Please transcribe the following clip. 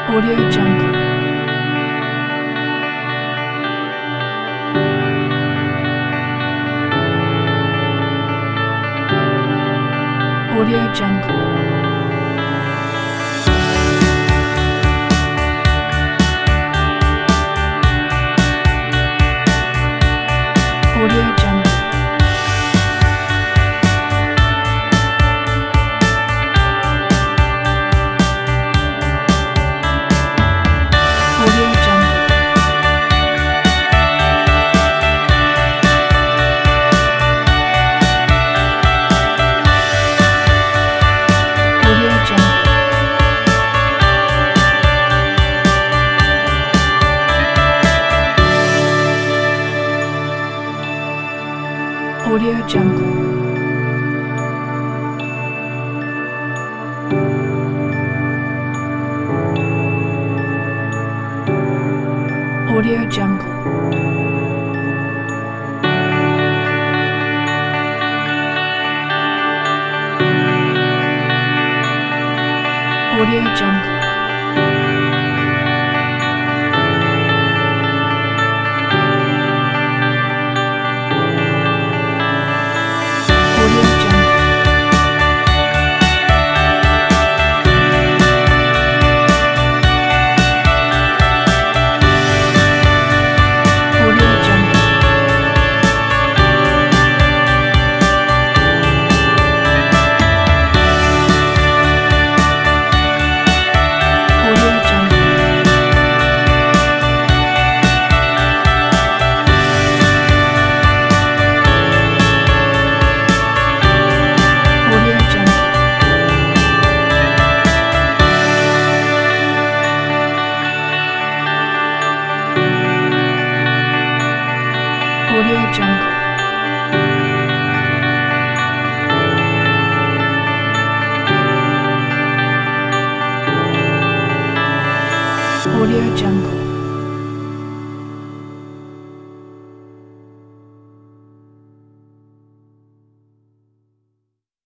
Audio Jungle. Audio Jungle. Audio Jungle. Audio Jungle. Audio Jungle. Audio Jungle. Audio Jungle. Audio Jungle. Audio Jungle. Audio Jungle. Audio Jungle. Audio Jungle. Audio Jungle. Audio Jungle.